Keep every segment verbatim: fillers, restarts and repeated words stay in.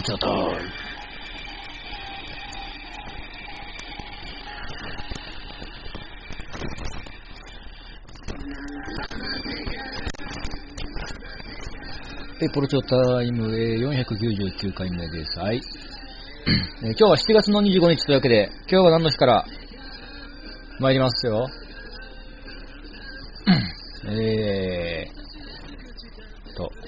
チャタイム。ポルチョタイムよんひゃくきゅうじゅうきゅうかいめです。はい。えー、今日はしちがつのにじゅうごにちというわけで、今日は何の日から参りますよ。えーと、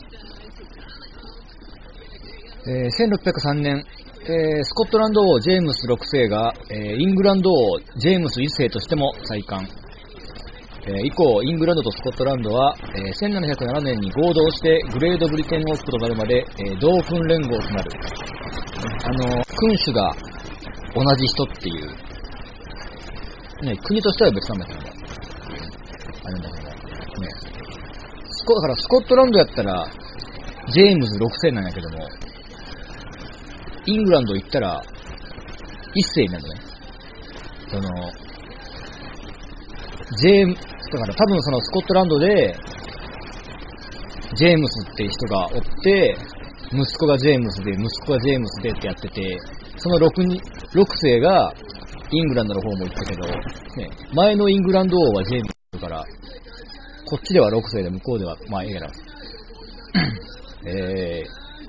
えー、せんろっぴゃくさんねん、えー、スコットランド王ジェームスろくせいが、えー、イングランド王ジェームスいっせいとしても再冠。えー、以降、イングランドとスコットランドは、えー、せんななひゃくななねんに合同してグレードブリテン王国となるまで、えー、同君連合となる。あの、君主が同じ人っていう、ね、国としては別なんだけどね。あれだけどね。スコ、だからスコットランドやったら、ジェームズろくせいなんやけども、イングランド行ったら、いっせいになるのね。その、ジェーム、だから多分そのスコットランドで、ジェームスっていう人がおって、息子がジェームスで、息子がジェームスでってやってて、その 6, にろくせいがイングランドの方も行ったけど、ね、前のイングランド王はジェームスだから、こっちではろくせいで向こうでは、まあええやな。え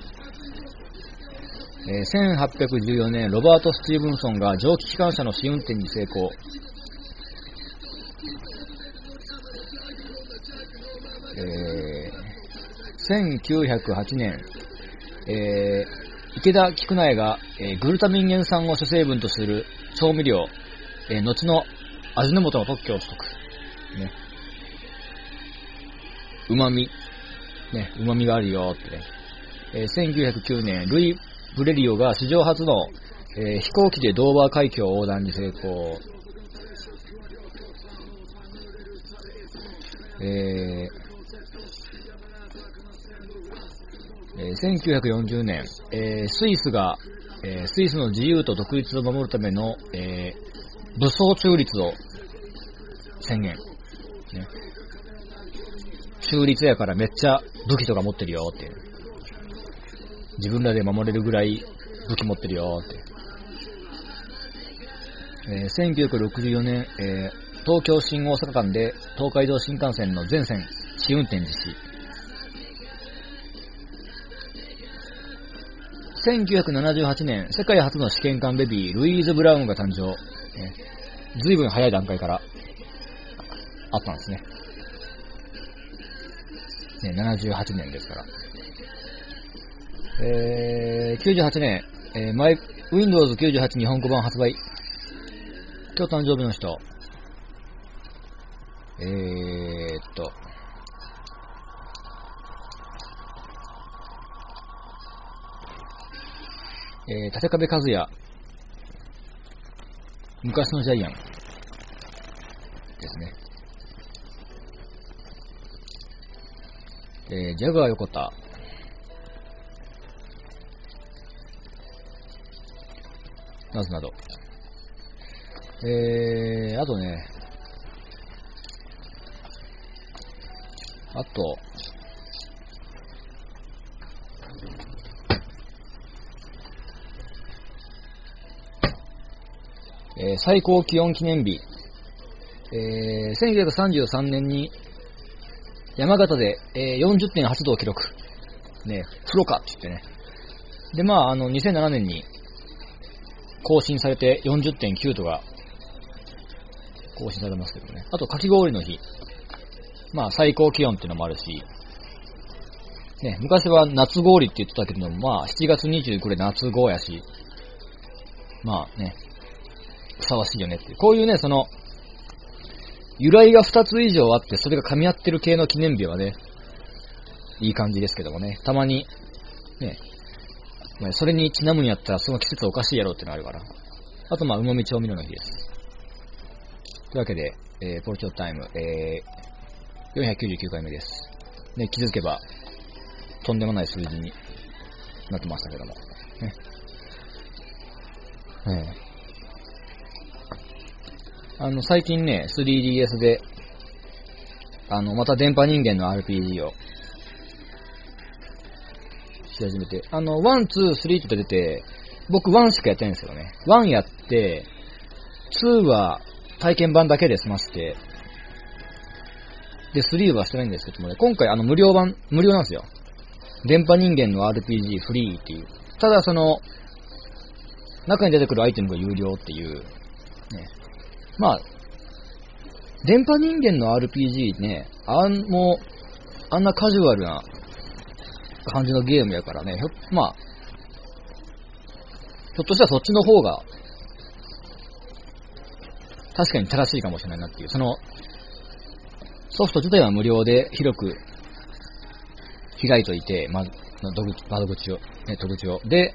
ーえー、せんはっぴゃくじゅうよねん、ロバート・スティーブンソンが蒸気機関車の試運転に成功。えー、せんきゅうひゃくはちねん、えー、池田菊苗が、えー、グルタミン塩酸を主成分とする調味料、えー、後の味の素の特許を取得。ね。旨味。ね、旨味があるよってね。えー、せんきゅうひゃくきゅうねん、ルイ・ブレリオが史上初の、えー、飛行機でドーバー海峡横断に成功。えーえー、せんきゅうひゃくよんじゅうねん、えー、スイスが、えー、スイスの自由と独立を守るための、えー、武装中立を宣言、ね。中立やからめっちゃ武器とか持ってるよって。自分らで守れるぐらい武器持ってるよって。えー、せんきゅうひゃくろくじゅうよねん、えー、東京新大阪間で東海道新幹線の全線試運転実施。せんきゅうひゃくななじゅうはちねん、世界初の試験管ベビー、ルイーズ・ブラウンが誕生。ずいぶん早い段階からあったんですね。ね、ななじゅうはちねんですから。えー、きゅうじゅうはちねん、えー、マイ、ウィンドウズきゅうじゅうはち 日本語版発売。今日誕生日の人。えーっと、えー、立壁和也。昔のジャイアンですね。えー、ジャガー横田。などなど。えー、あとね、あと、えー、最高気温記念日、えー、せんきゅうひゃくさんじゅうさんねんに山形で、えー、よんじゅってんはちどを記録。ね、風呂かって言ってね。で、まあ、あの、にせんななねんに更新されて よんじゅってんきゅうどが更新されますけどね。あと、かき氷の日。まあ、最高気温っていうのもあるし、ね、昔は夏氷って言ってたけども、まあ、しちがつにじゅうくにち夏豪やし、まあね、ふさわしいよねっていう。こういうね、その、由来がふたつ以上あって、それが噛み合ってる系の記念日はね、いい感じですけどもね。たまに、ね、それにちなむんやったらその季節おかしいやろってのがあるから。あと、まあ、うまみ調味料の日です。というわけで、えー、ポルチョタイム、えー、よんひゃくきゅうじゅうきゅうかいめです。ね、気づけば、とんでもない数字になってましたけども。ね。ね、あの、最近ね、スリーディーエス で、あの、また電波人間の アールピージー をし始めて。あの、ワン、ツー、スリーと出て、僕ワンしかやってないんですよね。ワンやって、ツーは体験版だけで済ませて、で、スリーはしてないんですけどもね、今回あの無料版、無料なんですよ。電波人間の アールピージー フリーっていう。ただその、中に出てくるアイテムが有料っていう、ね。まあ、電波人間の アールピージー ね、あん、もう、あんなカジュアルな感じのゲームやからね、ひょ、まあ、ひょっとしたらそっちの方が、確かに正しいかもしれないなっていう。その、ソフト自体は無料で広く開いといて、ま、窓口を、ね、戸口を。で、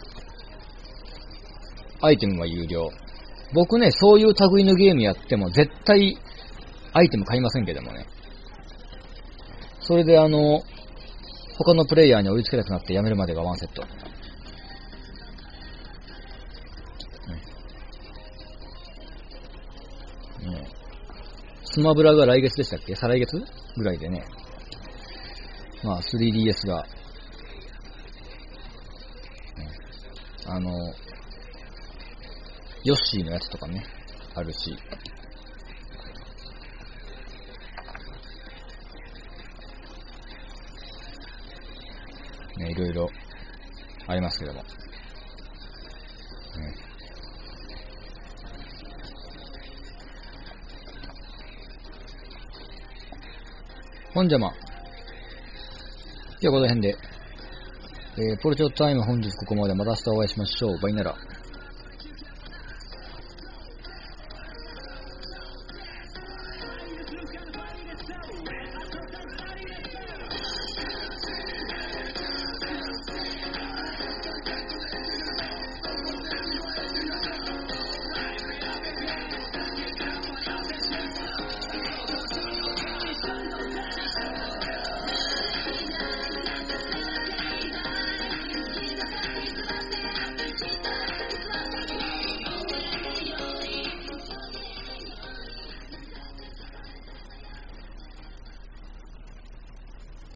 アイテムは有料。僕ね、そういう類のゲームやっても絶対アイテム買いませんけどもね。それであの、他のプレイヤーに追いつけなくなってやめるまでがワンセット。うんね、スマブラが来月でしたっけ？再来月ぐらいでね。まあ スリーディーエス が、ね、あの、ヨッシーのやつとかね、あるし。ね、いろいろありますけども。ね、ほんじゃま。今日はこの辺で。えー、ポルチョタイム本日ここまで。また明日お会いしましょう。バイなら。